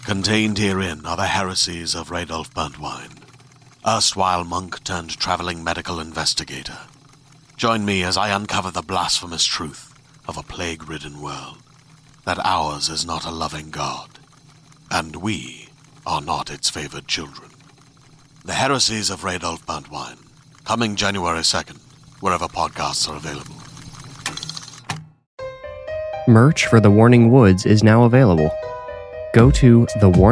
Contained herein are the heresies of Radolf Burntwine, erstwhile monk turned traveling medical investigator. Join me as I uncover the blasphemous truth of a plague-ridden world, that ours is not a loving God, and we are not its favored children. The heresies of Radolf Burntwine, coming January 2nd, wherever podcasts are available. Merch for The Warning Woods is now available. Go to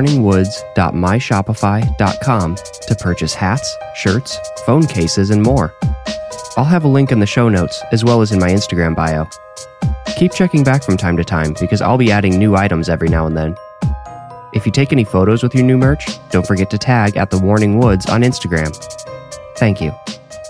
thewarningwoods.myshopify.com to purchase hats, shirts, phone cases, and more. I'll have a link in the show notes, as well as in my Instagram bio. Keep checking back from time to time, because I'll be adding new items every now and then. If you take any photos with your new merch, don't forget to tag at The Warning Woods on Instagram. Thank you.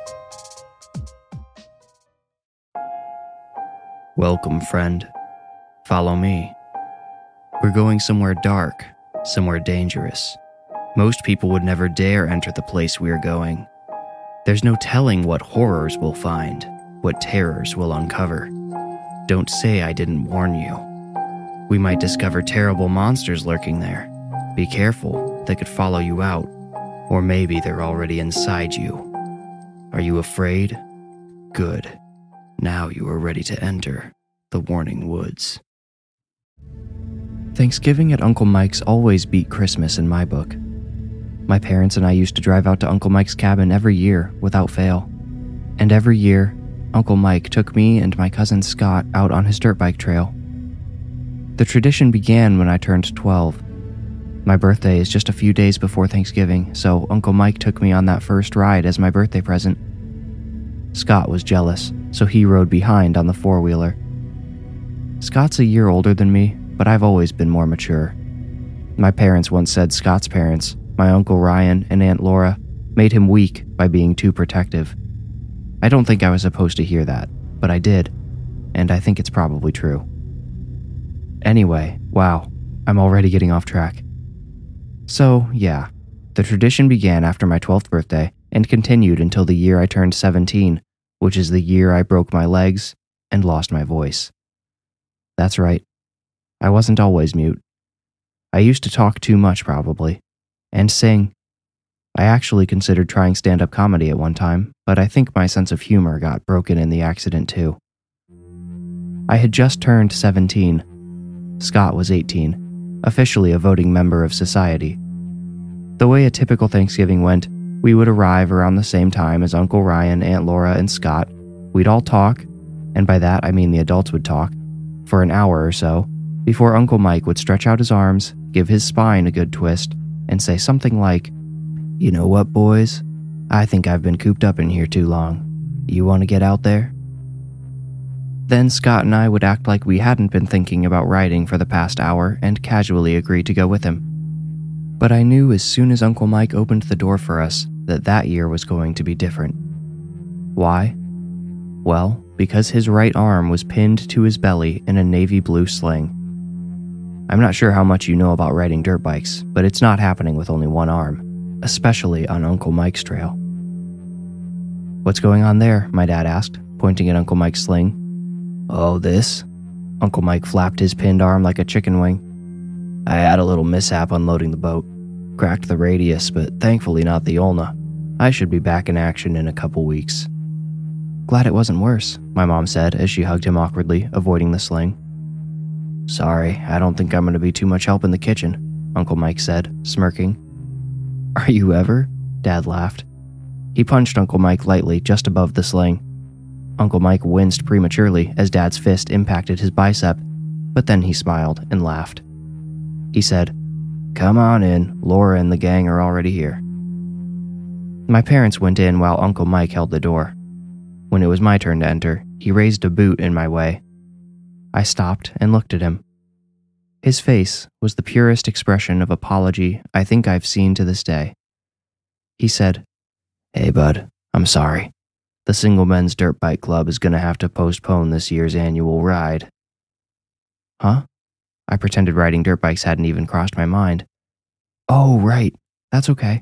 Welcome, friend. Follow me. We're going somewhere dark, somewhere dangerous. Most people would never dare enter the place we're going. There's no telling what horrors we'll find, what terrors we'll uncover. Don't say I didn't warn you. We might discover terrible monsters lurking there. Be careful, they could follow you out. Or maybe they're already inside you. Are you afraid? Good. Now you are ready to enter the Warning Woods. Thanksgiving at Uncle Mike's always beat Christmas in my book. My parents and I used to drive out to Uncle Mike's cabin every year without fail. And every year, Uncle Mike took me and my cousin Scott out on his dirt bike trail. The tradition began when I turned 12. My birthday is just a few days before Thanksgiving, so Uncle Mike took me on that first ride as my birthday present. Scott was jealous, so he rode behind on the four-wheeler. Scott's a year older than me, but I've always been more mature. My parents once said Scott's parents, my Uncle Ryan and Aunt Laura, made him weak by being too protective. I don't think I was supposed to hear that, but I did, and I think it's probably true. Anyway, wow, I'm already getting off track. So, yeah, the tradition began after my 12th birthday and continued until the year I turned 17, which is the year I broke my legs and lost my voice. That's right. I wasn't always mute. I used to talk too much, probably, and sing. I actually considered trying stand-up comedy at one time, but I think my sense of humor got broken in the accident too. I had just turned 17. Scott was 18, officially a voting member of society. The way a typical Thanksgiving went, we would arrive around the same time as Uncle Ryan, Aunt Laura, and Scott. We'd all talk, and by that I mean the adults would talk, for an hour or so, before Uncle Mike would stretch out his arms, give his spine a good twist, and say something like, "You know what, boys? I think I've been cooped up in here too long. You want to get out there?" Then Scott and I would act like we hadn't been thinking about writing for the past hour and casually agree to go with him. But I knew as soon as Uncle Mike opened the door for us that year was going to be different. Why? Well, because his right arm was pinned to his belly in a navy blue sling. I'm not sure how much you know about riding dirt bikes, but it's not happening with only one arm, especially on Uncle Mike's trail. "What's going on there?" my dad asked, pointing at Uncle Mike's sling. "Oh, this?" Uncle Mike flapped his pinned arm like a chicken wing. "I had a little mishap unloading the boat. Cracked the radius, but thankfully not the ulna. I should be back in action in a couple weeks." "Glad it wasn't worse," my mom said as she hugged him awkwardly, avoiding the sling. "Sorry, I don't think I'm going to be too much help in the kitchen," Uncle Mike said, smirking. "Are you ever?" Dad laughed. He punched Uncle Mike lightly just above the sling. Uncle Mike winced prematurely as Dad's fist impacted his bicep, but then he smiled and laughed. He said, "Come on in, Laura and the gang are already here." My parents went in while Uncle Mike held the door. When it was my turn to enter, he raised a boot in my way. I stopped and looked at him. His face was the purest expression of apology I think I've seen to this day. He said, "Hey bud, I'm sorry. The Single Men's Dirt Bike Club is going to have to postpone this year's annual ride." Huh? I pretended riding dirt bikes hadn't even crossed my mind. "Oh, right. That's okay."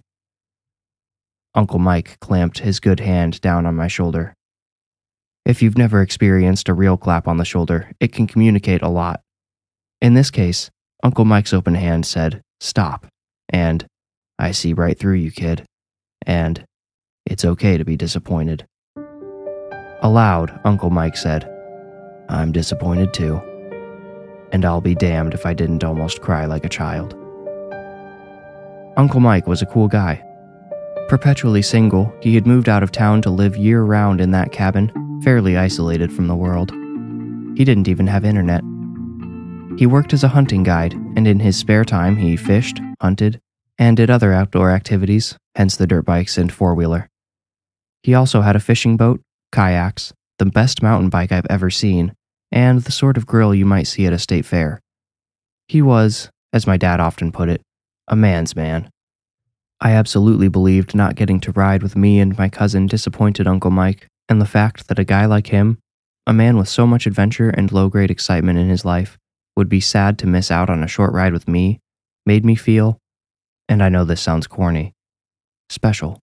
Uncle Mike clamped his good hand down on my shoulder. If you've never experienced a real clap on the shoulder, it can communicate a lot. In this case, Uncle Mike's open hand said, stop, and I see right through you, kid, and it's okay to be disappointed. Aloud, Uncle Mike said, I'm disappointed too, and I'll be damned if I didn't almost cry like a child. Uncle Mike was a cool guy. Perpetually single, he had moved out of town to live year-round in that cabin, fairly isolated from the world. He didn't even have internet. He worked as a hunting guide, and in his spare time he fished, hunted, and did other outdoor activities, hence the dirt bikes and four-wheeler. He also had a fishing boat, kayaks, the best mountain bike I've ever seen, and the sort of grill you might see at a state fair. He was, as my dad often put it, a man's man. I absolutely believed not getting to ride with me and my cousin disappointed Uncle Mike, and the fact that a guy like him, a man with so much adventure and low-grade excitement in his life, would be sad to miss out on a short ride with me, made me feel, and I know this sounds corny, special.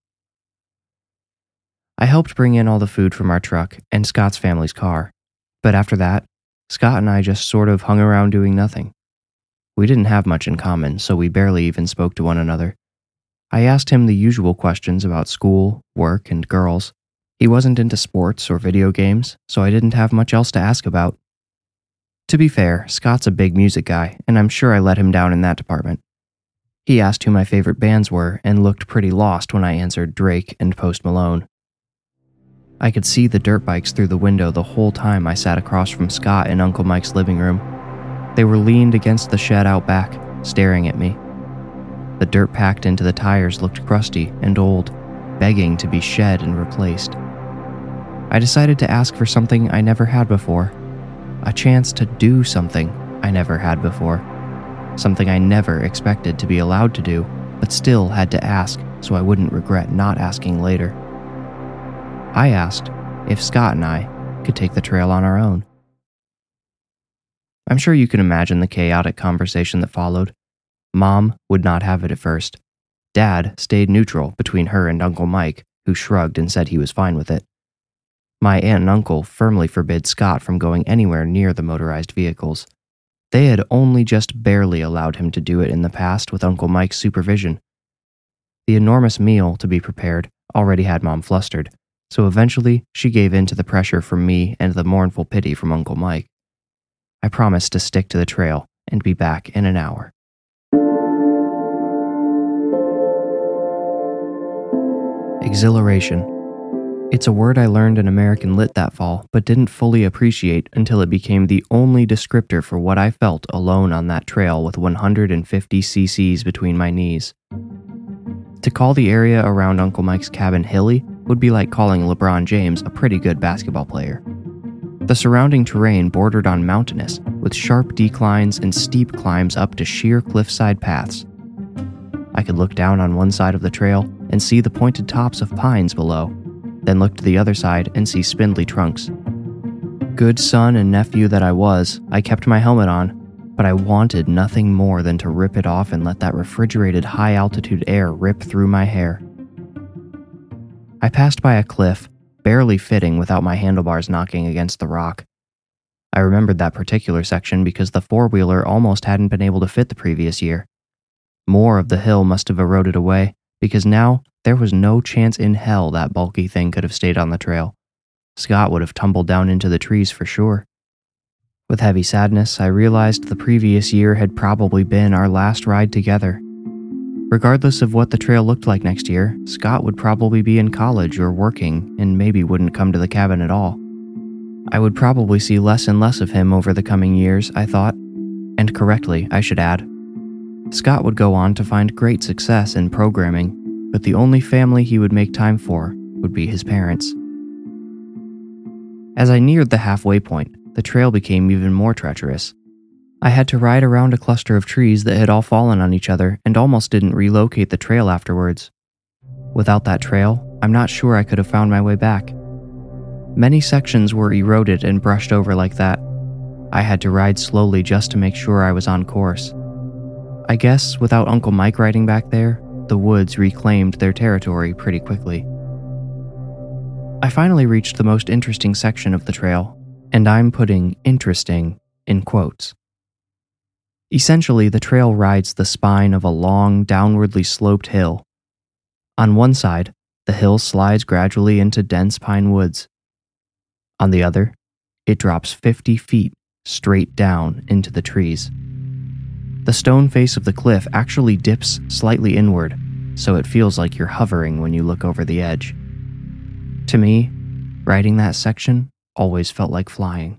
I helped bring in all the food from our truck and Scott's family's car, but after that, Scott and I just sort of hung around doing nothing. We didn't have much in common, so we barely even spoke to one another. I asked him the usual questions about school, work, and girls. He wasn't into sports or video games, so I didn't have much else to ask about. To be fair, Scott's a big music guy, and I'm sure I let him down in that department. He asked who my favorite bands were and looked pretty lost when I answered Drake and Post Malone. I could see the dirt bikes through the window the whole time I sat across from Scott in Uncle Mike's living room. They were leaned against the shed out back, staring at me. The dirt packed into the tires looked crusty and old, begging to be shed and replaced. I decided to ask for something I never had before. A chance to do something I never had before. Something I never expected to be allowed to do, but still had to ask so I wouldn't regret not asking later. I asked if Scott and I could take the trail on our own. I'm sure you can imagine the chaotic conversation that followed. Mom would not have it at first. Dad stayed neutral between her and Uncle Mike, who shrugged and said he was fine with it. My aunt and uncle firmly forbid Scott from going anywhere near the motorized vehicles. They had only just barely allowed him to do it in the past with Uncle Mike's supervision. The enormous meal to be prepared already had Mom flustered, so eventually she gave in to the pressure from me and the mournful pity from Uncle Mike. I promised to stick to the trail and be back in an hour. Exhilaration. It's a word I learned in American Lit that fall, but didn't fully appreciate until it became the only descriptor for what I felt alone on that trail with 150 cc's between my knees. To call the area around Uncle Mike's cabin hilly would be like calling LeBron James a pretty good basketball player. The surrounding terrain bordered on mountainous, with sharp declines and steep climbs up to sheer cliffside paths. I could look down on one side of the trail and see the pointed tops of pines below, then look to the other side and see spindly trunks. Good son and nephew that I was, I kept my helmet on, but I wanted nothing more than to rip it off and let that refrigerated high-altitude air rip through my hair. I passed by a cliff, barely fitting without my handlebars knocking against the rock. I remembered that particular section because the four-wheeler almost hadn't been able to fit the previous year. More of the hill must have eroded away, because now there was no chance in hell that bulky thing could have stayed on the trail. Scott would have tumbled down into the trees for sure. With heavy sadness, I realized the previous year had probably been our last ride together. Regardless of what the trail looked like next year, Scott would probably be in college or working and maybe wouldn't come to the cabin at all. I would probably see less and less of him over the coming years, I thought. And correctly, I should add. Scott would go on to find great success in programming, but the only family he would make time for would be his parents. As I neared the halfway point, the trail became even more treacherous. I had to ride around a cluster of trees that had all fallen on each other and almost didn't relocate the trail afterwards. Without that trail, I'm not sure I could have found my way back. Many sections were eroded and brushed over like that. I had to ride slowly just to make sure I was on course. I guess without Uncle Mike riding back there, the woods reclaimed their territory pretty quickly. I finally reached the most interesting section of the trail, and I'm putting interesting in quotes. Essentially, the trail rides the spine of a long, downwardly sloped hill. On one side, the hill slides gradually into dense pine woods. On the other, it drops 50 feet straight down into the trees. The stone face of the cliff actually dips slightly inward, so it feels like you're hovering when you look over the edge. To me, riding that section always felt like flying.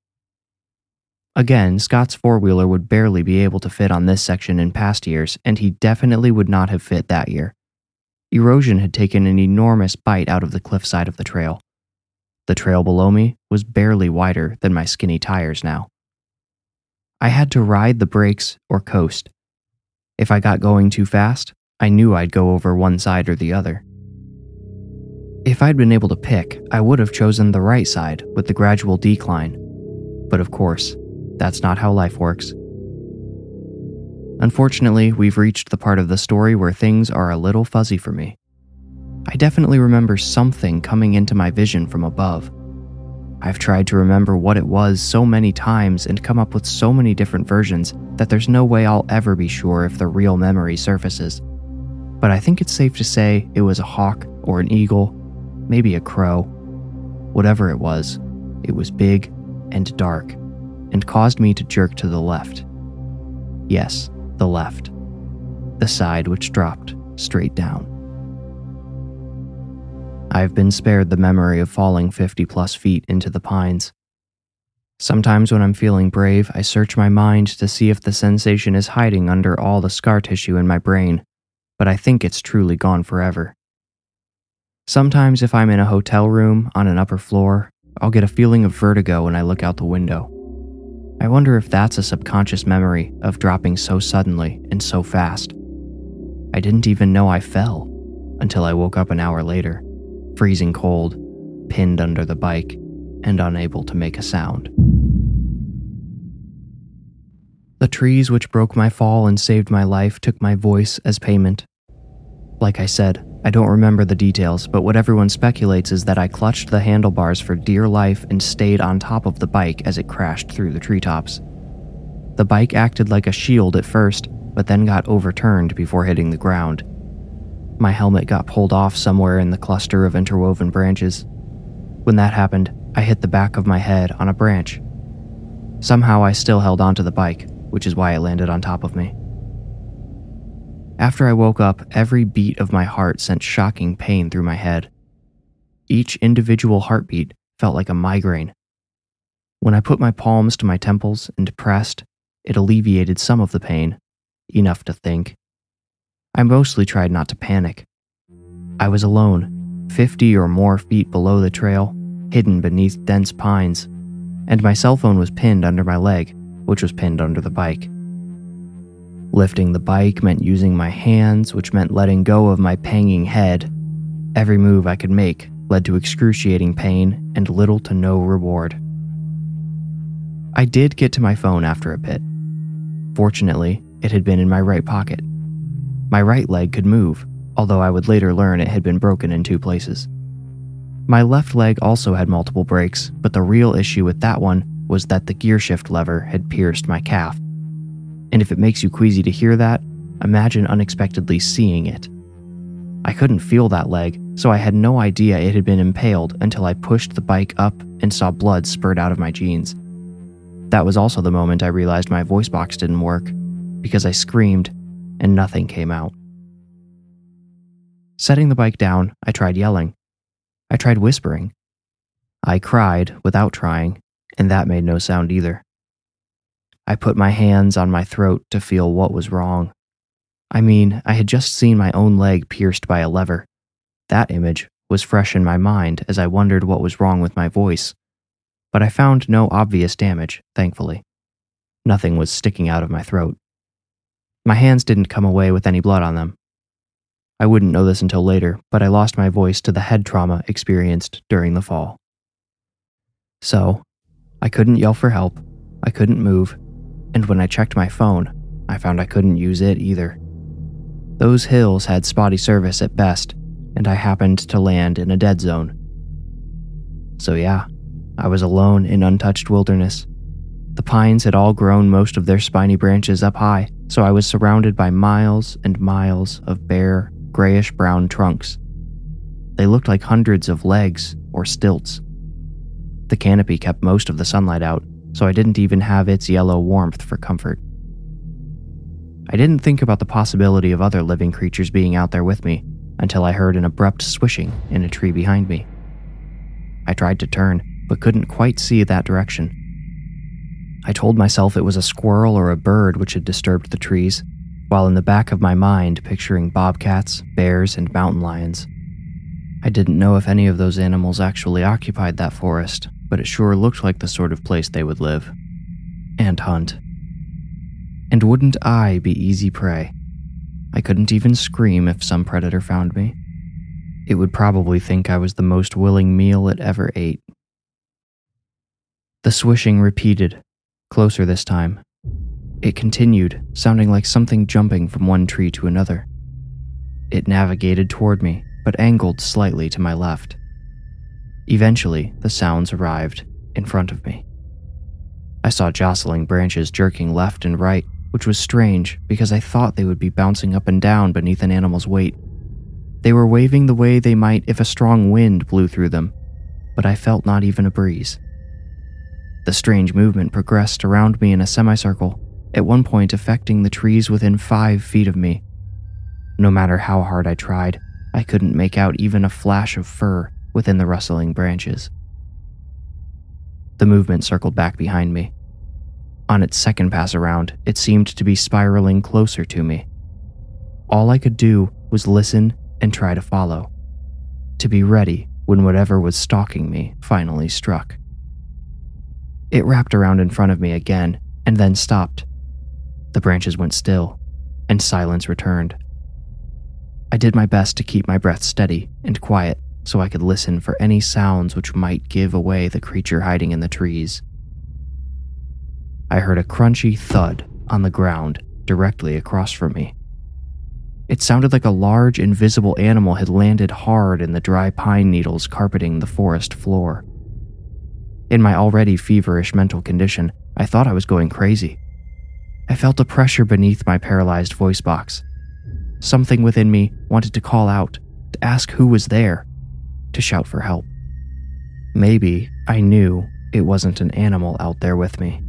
Again, Scott's four-wheeler would barely be able to fit on this section in past years, and he definitely would not have fit that year. Erosion had taken an enormous bite out of the cliffside of the trail. The trail below me was barely wider than my skinny tires now. I had to ride the brakes or coast. If I got going too fast, I knew I'd go over one side or the other. If I'd been able to pick, I would have chosen the right side with the gradual decline. But of course, that's not how life works. Unfortunately, we've reached the part of the story where things are a little fuzzy for me. I definitely remember something coming into my vision from above. I've tried to remember what it was so many times and come up with so many different versions that there's no way I'll ever be sure if the real memory surfaces. But I think it's safe to say it was a hawk or an eagle, maybe a crow. Whatever it was big and dark, and caused me to jerk to the left. Yes, the left. The side which dropped straight down. I've been spared the memory of falling 50+ feet into the pines. Sometimes when I'm feeling brave, I search my mind to see if the sensation is hiding under all the scar tissue in my brain, but I think it's truly gone forever. Sometimes if I'm in a hotel room on an upper floor, I'll get a feeling of vertigo when I look out the window. I wonder if that's a subconscious memory of dropping so suddenly and so fast. I didn't even know I fell until I woke up an hour later, freezing cold, pinned under the bike, and unable to make a sound. The trees which broke my fall and saved my life took my voice as payment. Like I said, I don't remember the details, but what everyone speculates is that I clutched the handlebars for dear life and stayed on top of the bike as it crashed through the treetops. The bike acted like a shield at first, but then got overturned before hitting the ground. My helmet got pulled off somewhere in the cluster of interwoven branches. When that happened, I hit the back of my head on a branch. Somehow I still held onto the bike, which is why it landed on top of me. After I woke up, every beat of my heart sent shocking pain through my head. Each individual heartbeat felt like a migraine. When I put my palms to my temples and pressed, it alleviated some of the pain, enough to think. I mostly tried not to panic. I was alone, 50 or more feet below the trail, hidden beneath dense pines, and my cell phone was pinned under my leg, which was pinned under the bike. Lifting the bike meant using my hands, which meant letting go of my panging head. Every move I could make led to excruciating pain and little to no reward. I did get to my phone after a bit. Fortunately, it had been in my right pocket. My right leg could move, although I would later learn it had been broken in 2 places. My left leg also had multiple breaks, but the real issue with that one was that the gear shift lever had pierced my calf. And if it makes you queasy to hear that, imagine unexpectedly seeing it. I couldn't feel that leg, so I had no idea it had been impaled until I pushed the bike up and saw blood spurt out of my jeans. That was also the moment I realized my voice box didn't work, because I screamed and nothing came out. Setting the bike down, I tried yelling. I tried whispering. I cried without trying, and that made no sound either. I put my hands on my throat to feel what was wrong. I mean, I had just seen my own leg pierced by a lever. That image was fresh in my mind as I wondered what was wrong with my voice. But I found no obvious damage, thankfully. Nothing was sticking out of my throat. My hands didn't come away with any blood on them. I wouldn't know this until later, but I lost my voice to the head trauma experienced during the fall. So, I couldn't yell for help, I couldn't move, and when I checked my phone, I found I couldn't use it either. Those hills had spotty service at best, and I happened to land in a dead zone. So yeah, I was alone in untouched wilderness. The pines had all grown most of their spiny branches up high, so I was surrounded by miles and miles of bare, grayish-brown trunks. They looked like hundreds of legs or stilts. The canopy kept most of the sunlight out, so I didn't even have its yellow warmth for comfort. I didn't think about the possibility of other living creatures being out there with me until I heard an abrupt swishing in a tree behind me. I tried to turn, but couldn't quite see that direction. I told myself it was a squirrel or a bird which had disturbed the trees, while in the back of my mind picturing bobcats, bears, and mountain lions. I didn't know if any of those animals actually occupied that forest, but it sure looked like the sort of place they would live. And hunt. And wouldn't I be easy prey? I couldn't even scream if some predator found me. It would probably think I was the most willing meal it ever ate. The swishing repeated, closer this time. It continued, sounding like something jumping from one tree to another. It navigated toward me, but angled slightly to my left. Eventually, the sounds arrived in front of me. I saw jostling branches jerking left and right, which was strange because I thought they would be bouncing up and down beneath an animal's weight. They were waving the way they might if a strong wind blew through them, but I felt not even a breeze. The strange movement progressed around me in a semicircle, at one point affecting the trees within 5 feet of me. No matter how hard I tried, I couldn't make out even a flash of fur within the rustling branches. The movement circled back behind me. On its second pass around, it seemed to be spiraling closer to me. All I could do was listen and try to follow, to be ready when whatever was stalking me finally struck. It wrapped around in front of me again and then stopped. The branches went still, and silence returned. I did my best to keep my breath steady and quiet so I could listen for any sounds which might give away the creature hiding in the trees. I heard a crunchy thud on the ground directly across from me. It sounded like a large, invisible animal had landed hard in the dry pine needles carpeting the forest floor. In my already feverish mental condition, I thought I was going crazy. I felt a pressure beneath my paralyzed voice box. Something within me wanted to call out, to ask who was there, to shout for help. Maybe I knew it wasn't an animal out there with me.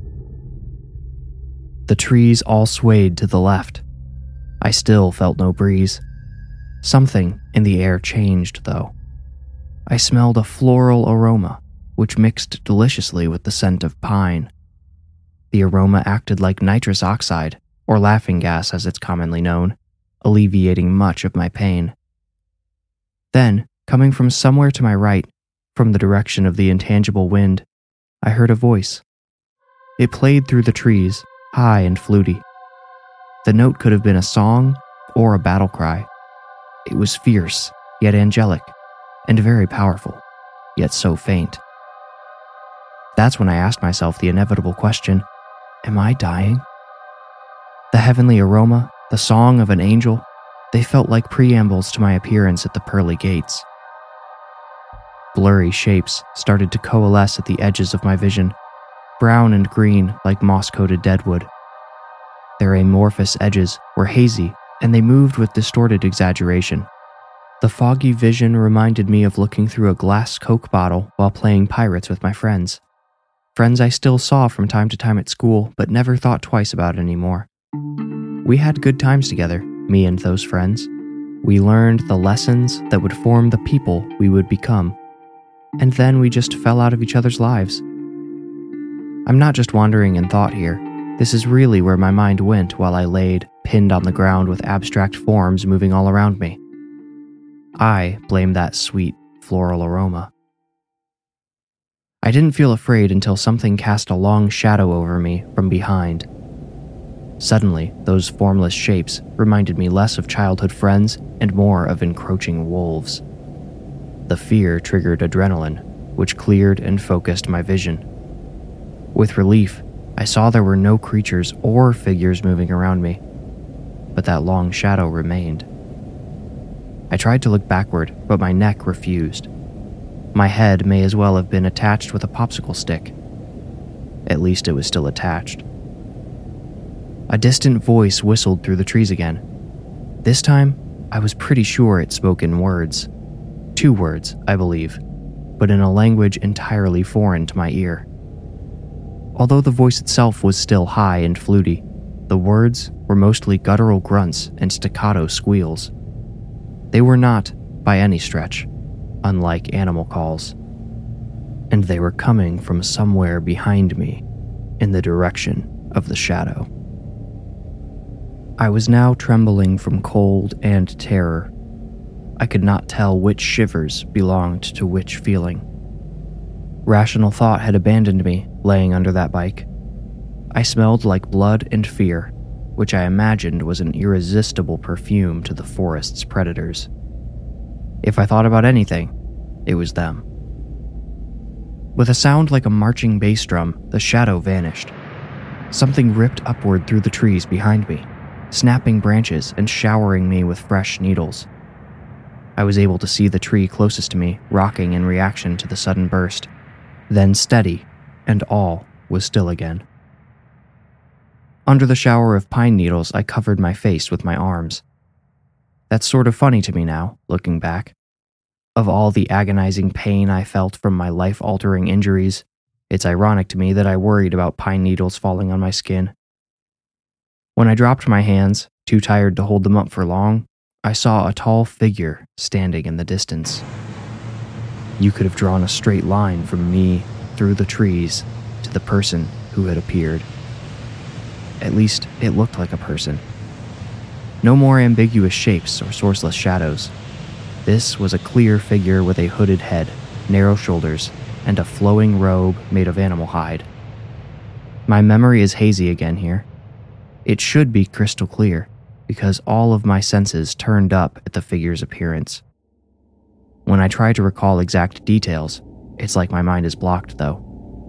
The trees all swayed to the left. I still felt no breeze. Something in the air changed, though. I smelled a floral aroma, which mixed deliciously with the scent of pine. The aroma acted like nitrous oxide, or laughing gas as it's commonly known, alleviating much of my pain. Then, coming from somewhere to my right, from the direction of the intangible wind, I heard a voice. It played through the trees, high and fluty. The note could have been a song or a battle cry. It was fierce, yet angelic, and very powerful, yet so faint. That's when I asked myself the inevitable question, am I dying? The heavenly aroma, the song of an angel, they felt like preambles to my appearance at the pearly gates. Blurry shapes started to coalesce at the edges of my vision, brown and green like moss-coated deadwood. Their amorphous edges were hazy, and they moved with distorted exaggeration. The foggy vision reminded me of looking through a glass Coke bottle while playing pirates with my friends. Friends I still saw from time to time at school, but never thought twice about anymore. We had good times together, me and those friends. We learned the lessons that would form the people we would become. And then we just fell out of each other's lives. I'm not just wandering in thought here. This is really where my mind went while I laid, pinned on the ground with abstract forms moving all around me. I blame that sweet, floral aroma. I didn't feel afraid until something cast a long shadow over me from behind. Suddenly, those formless shapes reminded me less of childhood friends and more of encroaching wolves. The fear triggered adrenaline, which cleared and focused my vision. With relief, I saw there were no creatures or figures moving around me, but that long shadow remained. I tried to look backward, but my neck refused. My head may as well have been attached with a popsicle stick. At least it was still attached. A distant voice whistled through the trees again. This time, I was pretty sure it spoke in words. 2 words, I believe, but in a language entirely foreign to my ear. Although the voice itself was still high and fluty, the words were mostly guttural grunts and staccato squeals. They were not, by any stretch, unlike animal calls. And they were coming from somewhere behind me, in the direction of the shadow. I was now trembling from cold and terror. I could not tell which shivers belonged to which feeling. Rational thought had abandoned me, laying under that bike. I smelled like blood and fear, which I imagined was an irresistible perfume to the forest's predators. If I thought about anything, it was them. With a sound like a marching bass drum, the shadow vanished. Something ripped upward through the trees behind me, snapping branches and showering me with fresh needles. I was able to see the tree closest to me rocking in reaction to the sudden burst, then steady, and all was still again. Under the shower of pine needles, I covered my face with my arms. That's sort of funny to me now, looking back. Of all the agonizing pain I felt from my life-altering injuries, it's ironic to me that I worried about pine needles falling on my skin. When I dropped my hands, too tired to hold them up for long, I saw a tall figure standing in the distance. You could have drawn a straight line from me through the trees to the person who had appeared. At least, it looked like a person. No more ambiguous shapes or sourceless shadows. This was a clear figure with a hooded head, narrow shoulders, and a flowing robe made of animal hide. My memory is hazy again here. It should be crystal clear, because all of my senses turned up at the figure's appearance. When I try to recall exact details, it's like my mind is blocked, though.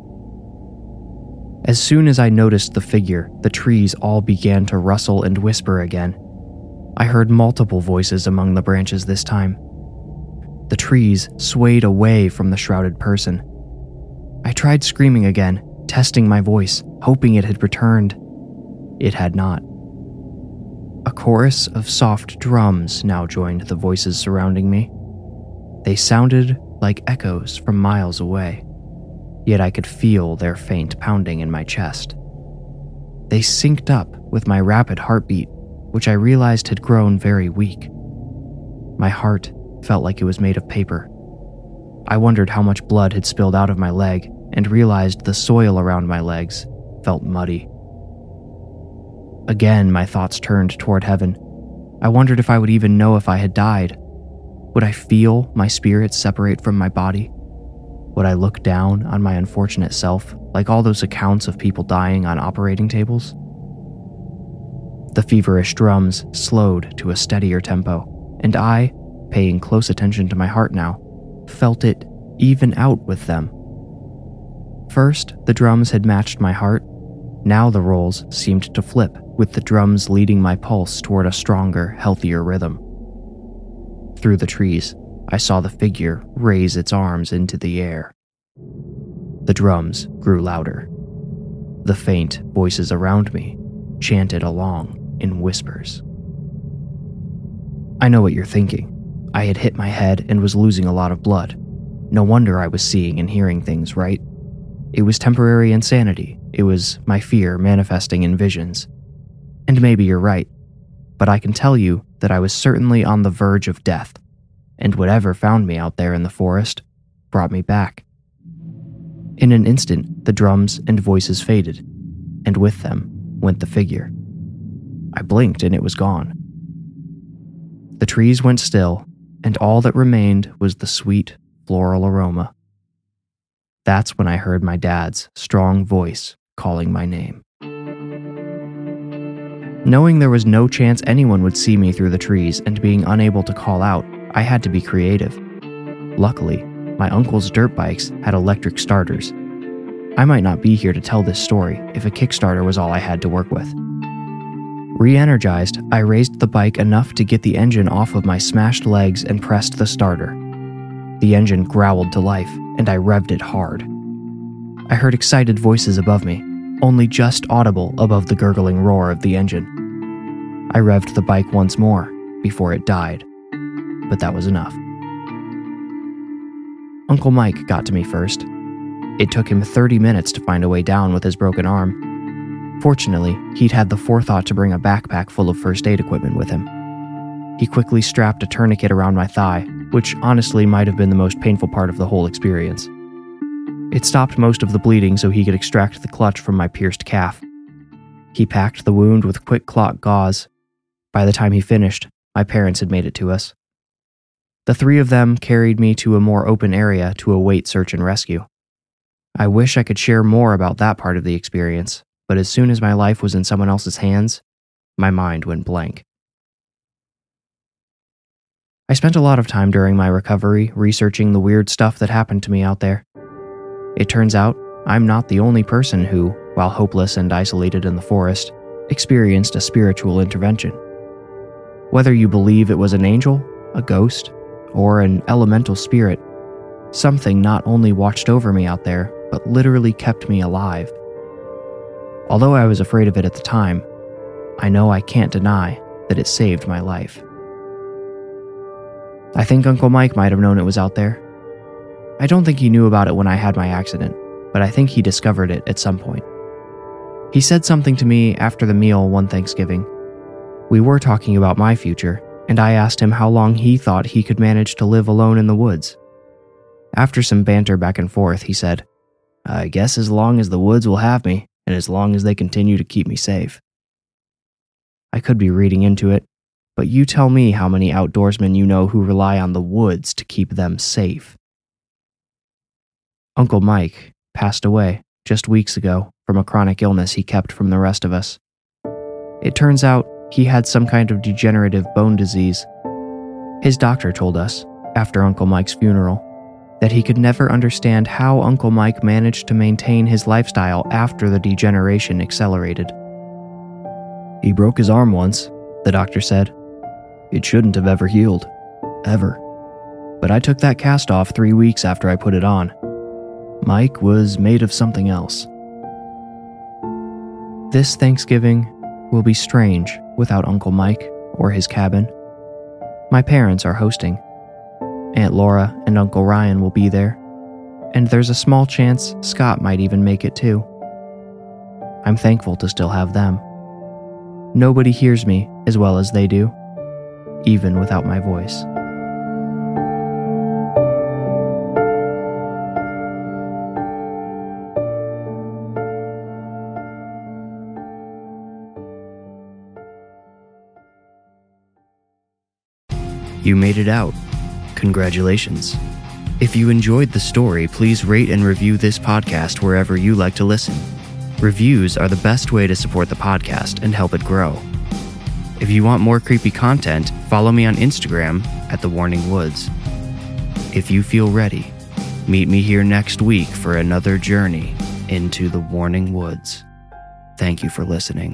As soon as I noticed the figure, the trees all began to rustle and whisper again. I heard multiple voices among the branches this time. The trees swayed away from the shrouded person. I tried screaming again, testing my voice, hoping it had returned. It had not. A chorus of soft drums now joined the voices surrounding me. They sounded like echoes from miles away, yet I could feel their faint pounding in my chest. They synced up with my rapid heartbeat, which I realized had grown very weak. My heart felt like it was made of paper. I wondered how much blood had spilled out of my leg and realized the soil around my legs felt muddy. Again, my thoughts turned toward heaven. I wondered if I would even know if I had died. Would I feel my spirit separate from my body? Would I look down on my unfortunate self, like all those accounts of people dying on operating tables? The feverish drums slowed to a steadier tempo, and I, paying close attention to my heart now, felt it even out with them. First, the drums had matched my heart. Now the roles seemed to flip, with the drums leading my pulse toward a stronger, healthier rhythm. Through the trees, I saw the figure raise its arms into the air. The drums grew louder. The faint voices around me chanted along in whispers. I know what you're thinking. I had hit my head and was losing a lot of blood. No wonder I was seeing and hearing things, right? It was temporary insanity. It was my fear manifesting in visions. And maybe you're right, but I can tell you that I was certainly on the verge of death, and whatever found me out there in the forest brought me back. In an instant, the drums and voices faded, and with them went the figure. I blinked and it was gone. The trees went still, and all that remained was the sweet, floral aroma. That's when I heard my dad's strong voice calling my name. Knowing there was no chance anyone would see me through the trees and being unable to call out, I had to be creative. Luckily, my uncle's dirt bikes had electric starters. I might not be here to tell this story if a Kickstarter was all I had to work with. Re-energized, I raised the bike enough to get the engine off of my smashed legs and pressed the starter. The engine growled to life, and I revved it hard. I heard excited voices above me, only just audible above the gurgling roar of the engine. I revved the bike once more before it died, but that was enough. Uncle Mike got to me first. It took him 30 minutes to find a way down with his broken arm. Fortunately, he'd had the forethought to bring a backpack full of first aid equipment with him. He quickly strapped a tourniquet around my thigh, which honestly might have been the most painful part of the whole experience. It stopped most of the bleeding so he could extract the clutch from my pierced calf. He packed the wound with quick clot gauze. By the time he finished, my parents had made it to us. The three of them carried me to a more open area to await search and rescue. I wish I could share more about that part of the experience, but as soon as my life was in someone else's hands, my mind went blank. I spent a lot of time during my recovery researching the weird stuff that happened to me out there. It turns out I'm not the only person who, while hopeless and isolated in the forest, experienced a spiritual intervention. Whether you believe it was an angel, a ghost, or an elemental spirit, something not only watched over me out there, but literally kept me alive. Although I was afraid of it at the time, I know I can't deny that it saved my life. I think Uncle Mike might have known it was out there. I don't think he knew about it when I had my accident, but I think he discovered it at some point. He said something to me after the meal one Thanksgiving. We were talking about my future, and I asked him how long he thought he could manage to live alone in the woods. After some banter back and forth, he said, "I guess as long as the woods will have me, and as long as they continue to keep me safe." I could be reading into it, but you tell me how many outdoorsmen you know who rely on the woods to keep them safe. Uncle Mike passed away just weeks ago from a chronic illness he kept from the rest of us. It turns out he had some kind of degenerative bone disease. His doctor told us, after Uncle Mike's funeral, that he could never understand how Uncle Mike managed to maintain his lifestyle after the degeneration accelerated. "He broke his arm once," the doctor said. "It shouldn't have ever healed. Ever. But I took that cast off 3 weeks after I put it on. Mike was made of something else." This Thanksgiving will be strange without Uncle Mike or his cabin. My parents are hosting. Aunt Laura and Uncle Ryan will be there, and there's a small chance Scott might even make it too. I'm thankful to still have them. Nobody hears me as well as they do, even without my voice. You made it out. Congratulations. If you enjoyed the story, please rate and review this podcast wherever you like to listen. Reviews are the best way to support the podcast and help it grow. If you want more creepy content, follow me on Instagram at The Warning Woods. If you feel ready, meet me here next week for another journey into The Warning Woods. Thank you for listening.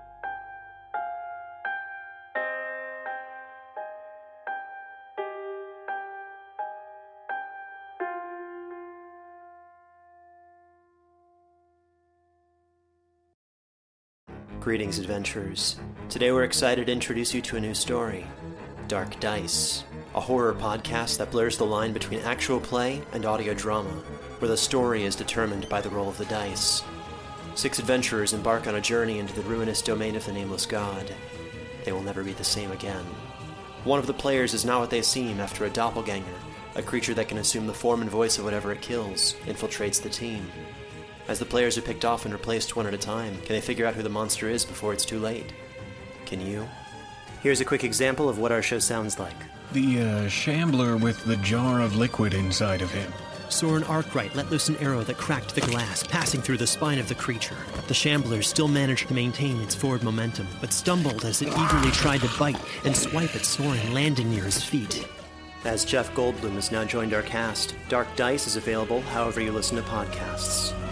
Greetings, adventurers. Today we're excited to introduce you to a new story, Dark Dice, a horror podcast that blurs the line between actual play and audio drama, where the story is determined by the roll of the dice. 6 adventurers embark on a journey into the ruinous domain of the Nameless God. They will never be the same again. One of the players is not what they seem after a doppelganger, a creature that can assume the form and voice of whatever it kills, infiltrates the team. As the players are picked off and replaced one at a time, can they figure out who the monster is before it's too late? Can you? Here's a quick example of what our show sounds like. The shambler with the jar of liquid inside of him. Soren Arkwright let loose an arrow that cracked the glass, passing through the spine of the creature. The shambler still managed to maintain its forward momentum, but stumbled as it eagerly tried to bite and swipe at Soren, landing near his feet. As Jeff Goldblum has now joined our cast, Dark Dice is available however you listen to podcasts.